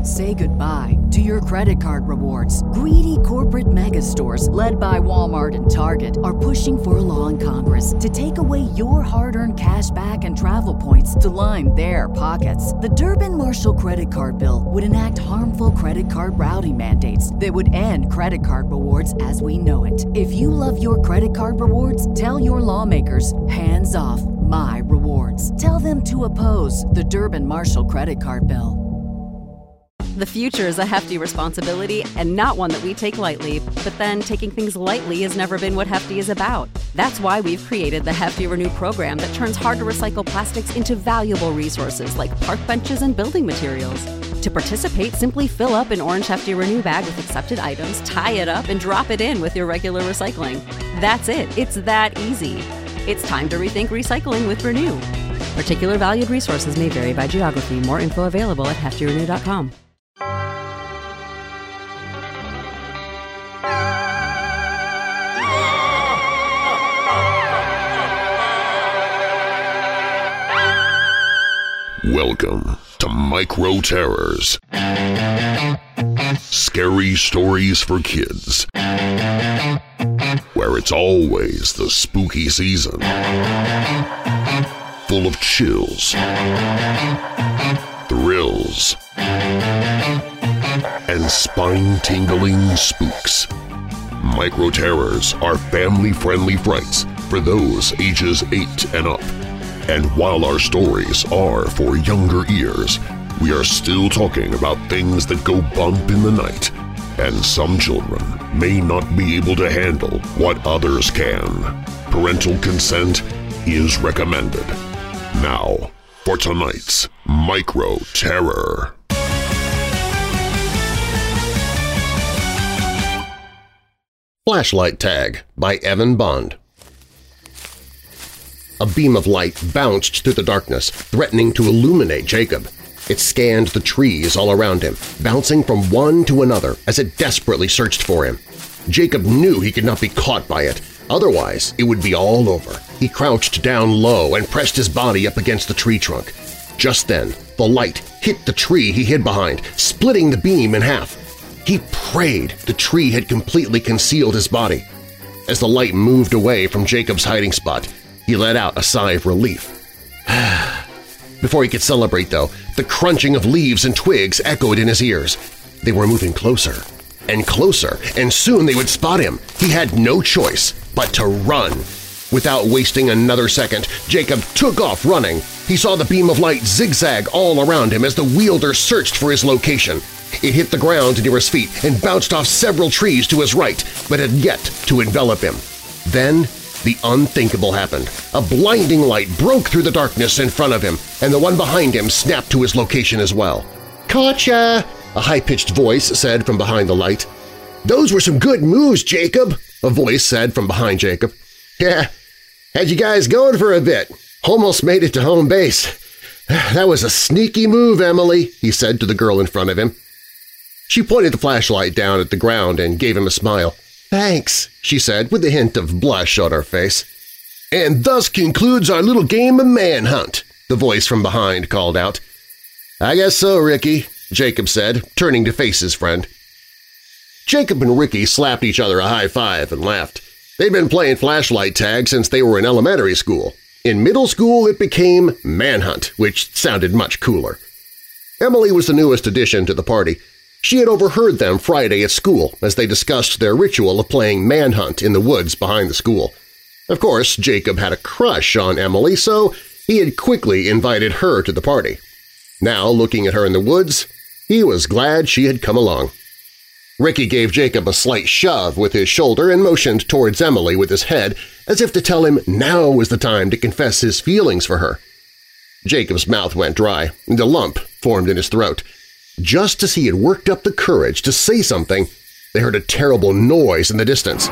Say goodbye to your credit card rewards. Greedy corporate mega stores, led by Walmart and Target, are pushing for a law in Congress to take away your hard-earned cash back and travel points to line their pockets. The Durbin-Marshall credit card bill would enact harmful credit card routing mandates that would end credit card rewards as we know it. If you love your credit card rewards, tell your lawmakers, hands off my rewards. Tell them to oppose the Durbin-Marshall credit card bill. The future is a hefty responsibility and not one that we take lightly, but then taking things lightly has never been what Hefty is about. That's why we've created the Hefty Renew program that turns hard-to-recycle plastics into valuable resources like park benches and building materials. To participate, simply fill up an orange Hefty Renew bag with accepted items, tie it up, and drop it in with your regular recycling. That's it. It's that easy. It's time to rethink recycling with Renew. Particular valued resources may vary by geography. More info available at heftyrenew.com. Welcome to Micro Terrors. Scary stories for kids. Where it's always the spooky season. Full of chills, thrills, and spine-tingling spooks. Micro Terrors are family-friendly frights for those ages 8 and up. And while our stories are for younger ears, we are still talking about things that go bump in the night, and some children may not be able to handle what others can. Parental consent is recommended. Now, for tonight's Micro Terror. Flashlight Tag by Evan Bond. A beam of light bounced through the darkness, threatening to illuminate Jacob. It scanned the trees all around him, bouncing from one to another as it desperately searched for him. Jacob knew he could not be caught by it, otherwise it would be all over. He crouched down low and pressed his body up against the tree trunk. Just then, the light hit the tree he hid behind, splitting the beam in half. He prayed the tree had completely concealed his body. As the light moved away from Jacob's hiding spot, he let out a sigh of relief. Before he could celebrate, though, the crunching of leaves and twigs echoed in his ears. They were moving closer and closer, and soon they would spot him. He had no choice but to run. Without wasting another second, Jacob took off running. He saw the beam of light zigzag all around him as the wielder searched for his location. It hit the ground near his feet and bounced off several trees to his right, but had yet to envelop him. Then the unthinkable happened. A blinding light broke through the darkness in front of him, and the one behind him snapped to his location as well. "Gotcha!" a high-pitched voice said from behind the light. "Those were some good moves, Jacob," a voice said from behind Jacob. "Yeah, had you guys going for a bit. Almost made it to home base. That was a sneaky move, Emily," he said to the girl in front of him. She pointed the flashlight down at the ground and gave him a smile. "Thanks," she said with a hint of blush on her face. "And thus concludes our little game of manhunt," the voice from behind called out. "I guess so, Ricky," Jacob said, turning to face his friend. Jacob and Ricky slapped each other a high five and laughed. They'd been playing flashlight tag since they were in elementary school. In middle school it became manhunt, which sounded much cooler. Emily was the newest addition to the party. She had overheard them Friday at school as they discussed their ritual of playing manhunt in the woods behind the school. Of course, Jacob had a crush on Emily, so he had quickly invited her to the party. Now, looking at her in the woods, he was glad she had come along. Ricky gave Jacob a slight shove with his shoulder and motioned towards Emily with his head as if to tell him now was the time to confess his feelings for her. Jacob's mouth went dry, and a lump formed in his throat. Just as he had worked up the courage to say something, they heard a terrible noise in the distance.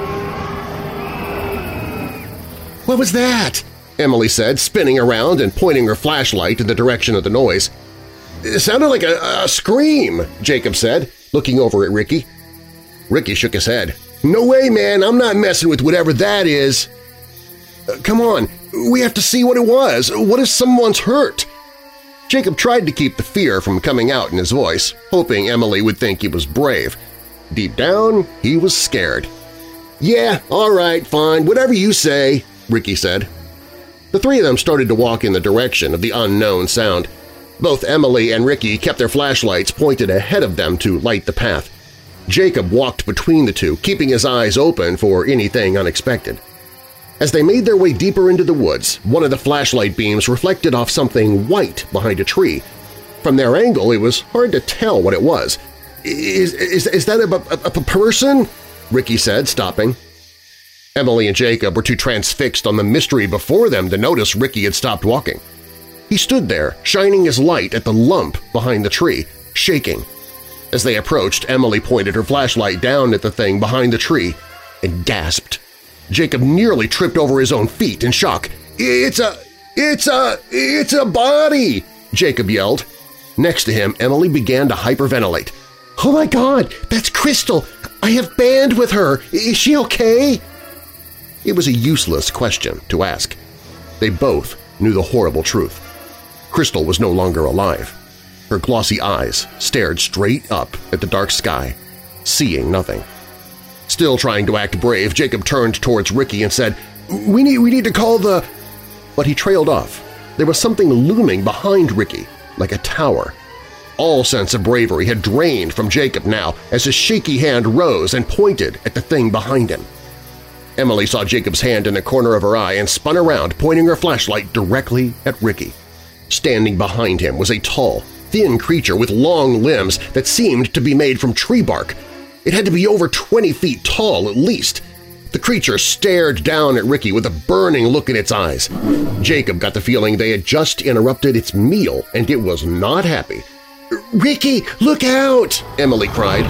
"What was that?" Emily said, spinning around and pointing her flashlight in the direction of the noise. "It sounded like a scream," Jacob said, looking over at Ricky. Ricky shook his head. "No way, man, I'm not messing with whatever that is." Come on, we have to see what it was. What if someone's hurt?" Jacob tried to keep the fear from coming out in his voice, hoping Emily would think he was brave. Deep down, he was scared. "Yeah, all right, fine, whatever you say," Ricky said. The three of them started to walk in the direction of the unknown sound. Both Emily and Ricky kept their flashlights pointed ahead of them to light the path. Jacob walked between the two, keeping his eyes open for anything unexpected. As they made their way deeper into the woods, one of the flashlight beams reflected off something white behind a tree. From their angle, it was hard to tell what it was. Is that a person?" Ricky said, stopping. Emily and Jacob were too transfixed on the mystery before them to notice Ricky had stopped walking. He stood there, shining his light at the lump behind the tree, shaking. As they approached, Emily pointed her flashlight down at the thing behind the tree and gasped. Jacob nearly tripped over his own feet in shock. It's a body!" Jacob yelled. Next to him, Emily began to hyperventilate. "Oh my God, that's Crystal! I have band with her! Is she okay?" It was a useless question to ask. They both knew the horrible truth. Crystal was no longer alive. Her glossy eyes stared straight up at the dark sky, seeing nothing. Still trying to act brave, Jacob turned towards Ricky and said, We need to call the… But he trailed off. There was something looming behind Ricky, like a tower. All sense of bravery had drained from Jacob now as his shaky hand rose and pointed at the thing behind him. Emily saw Jacob's hand in the corner of her eye and spun around, pointing her flashlight directly at Ricky. Standing behind him was a tall, thin creature with long limbs that seemed to be made from tree bark. It had to be over 20 feet tall at least. The creature stared down at Ricky with a burning look in its eyes. Jacob got the feeling they had just interrupted its meal, and it was not happy. "Ricky, look out!" Emily cried.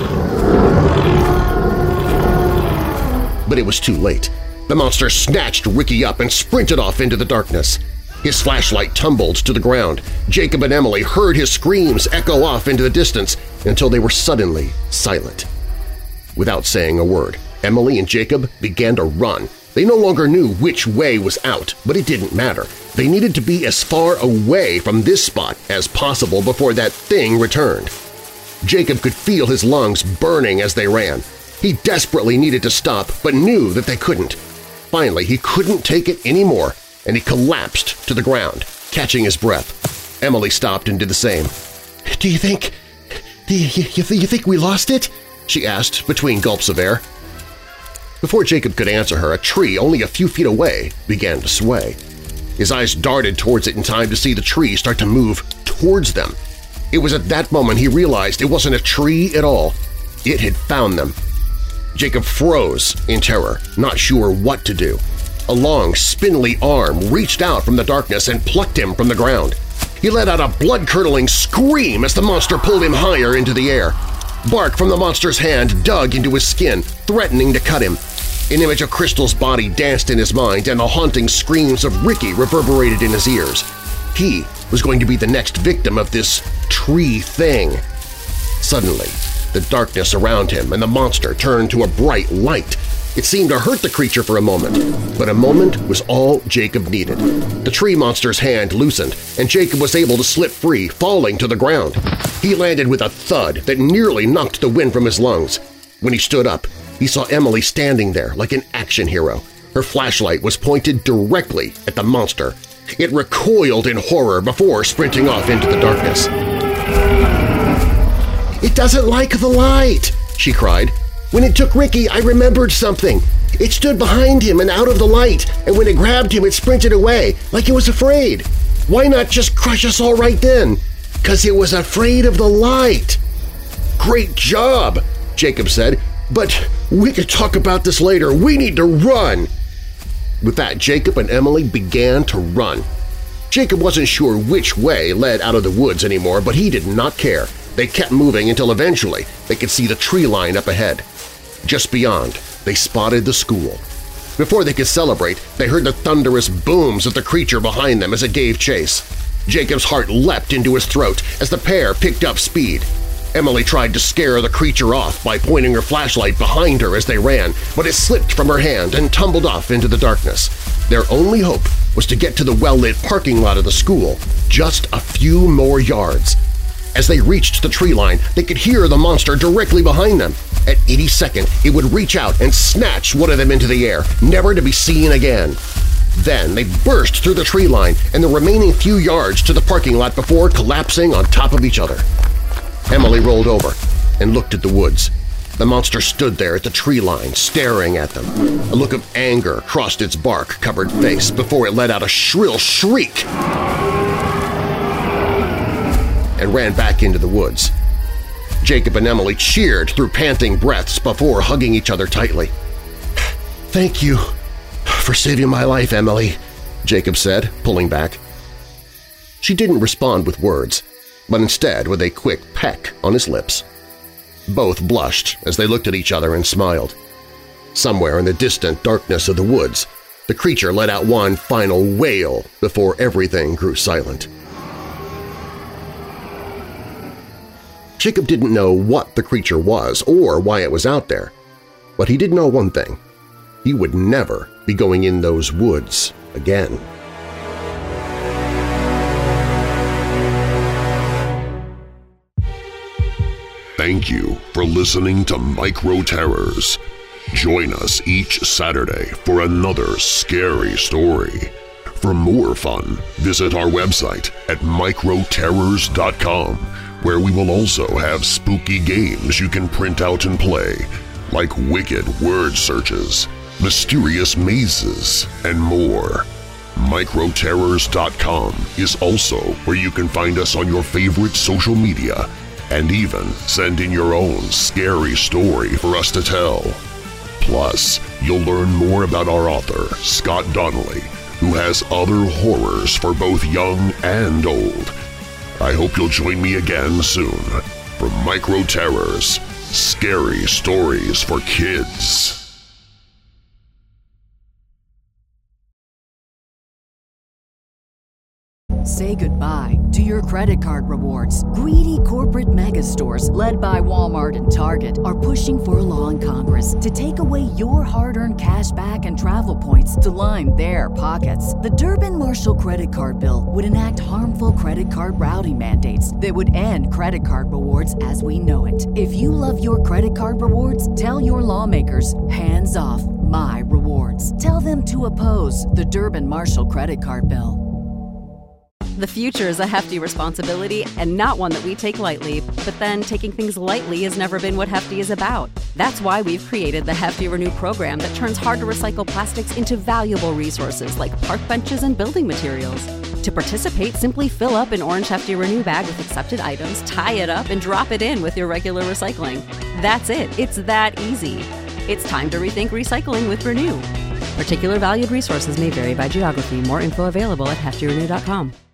But it was too late. The monster snatched Ricky up and sprinted off into the darkness. His flashlight tumbled to the ground. Jacob and Emily heard his screams echo off into the distance until they were suddenly silent. Without saying a word, Emily and Jacob began to run. They no longer knew which way was out, but it didn't matter. They needed to be as far away from this spot as possible before that thing returned. Jacob could feel his lungs burning as they ran. He desperately needed to stop, but knew that they couldn't. Finally, he couldn't take it anymore, and he collapsed to the ground, catching his breath. Emily stopped and did the same. Do you think we lost it?" she asked between gulps of air. Before Jacob could answer her, a tree only a few feet away began to sway. His eyes darted towards it in time to see the tree start to move towards them. It was at that moment he realized it wasn't a tree at all. It had found them. Jacob froze in terror, not sure what to do. A long, spindly arm reached out from the darkness and plucked him from the ground. He let out a blood-curdling scream as the monster pulled him higher into the air. Bark from the monster's hand dug into his skin, threatening to cut him. An image of Crystal's body danced in his mind, and the haunting screams of Ricky reverberated in his ears. He was going to be the next victim of this tree thing. Suddenly, the darkness around him and the monster turned to a bright light. It seemed to hurt the creature for a moment, but a moment was all Jacob needed. The tree monster's hand loosened, and Jacob was able to slip free, falling to the ground. He landed with a thud that nearly knocked the wind from his lungs. When he stood up, he saw Emily standing there like an action hero. Her flashlight was pointed directly at the monster. It recoiled in horror before sprinting off into the darkness. "It doesn't like the light!" she cried. "When it took Ricky, I remembered something. It stood behind him and out of the light, and when it grabbed him, it sprinted away, like it was afraid. Why not just crush us all right then? 'Cause it was afraid of the light." "Great job," Jacob said, "but we could talk about this later. We need to run." With that, Jacob and Emily began to run. Jacob wasn't sure which way led out of the woods anymore, but he did not care. They kept moving until eventually they could see the tree line up ahead. Just beyond, they spotted the school. Before they could celebrate, they heard the thunderous booms of the creature behind them as it gave chase. Jacob's heart leapt into his throat as the pair picked up speed. Emily tried to scare the creature off by pointing her flashlight behind her as they ran, but it slipped from her hand and tumbled off into the darkness. Their only hope was to get to the well-lit parking lot of the school, just a few more yards. As they reached the tree line, they could hear the monster directly behind them. At any second, it would reach out and snatch one of them into the air, never to be seen again. Then they burst through the tree line and the remaining few yards to the parking lot before collapsing on top of each other. Emily rolled over and looked at the woods. The monster stood there at the tree line, staring at them. A look of anger crossed its bark-covered face before it let out a shrill shriek and ran back into the woods. Jacob and Emily cheered through panting breaths before hugging each other tightly. "Thank you for saving my life, Emily," Jacob said, pulling back. She didn't respond with words, but instead with a quick peck on his lips. Both blushed as they looked at each other and smiled. Somewhere in the distant darkness of the woods, the creature let out one final wail before everything grew silent. Jacob didn't know what the creature was or why it was out there, but he did know one thing. He would never be going in those woods again. Thank you for listening to Micro Terrors. Join us each Saturday for another scary story. For more fun, visit our website at microterrors.com, where we will also have spooky games you can print out and play, like wicked word searches, mysterious mazes, and more. Microterrors.com is also where you can find us on your favorite social media and even send in your own scary story for us to tell. Plus, you'll learn more about our author, Scott Donnelly, who has other horrors for both young and old. I hope you'll join me again soon for Micro Terrors, Scary Stories for Kids. Say goodbye to your credit card rewards. Greedy corporate mega stores, led by Walmart and Target, are pushing for a law in Congress to take away your hard-earned cash back and travel points to line their pockets. The Durbin-Marshall credit card bill would enact harmful credit card routing mandates that would end credit card rewards as we know it. If you love your credit card rewards, tell your lawmakers, hands off my rewards. Tell them to oppose the Durbin-Marshall credit card bill. The future is a hefty responsibility and not one that we take lightly, but then taking things lightly has never been what Hefty is about. That's why we've created the Hefty Renew program that turns hard-to-recycle plastics into valuable resources like park benches and building materials. To participate, simply fill up an orange Hefty Renew bag with accepted items, tie it up, and drop it in with your regular recycling. That's it. It's that easy. It's time to rethink recycling with Renew. Particular valued resources may vary by geography. More info available at heftyrenew.com.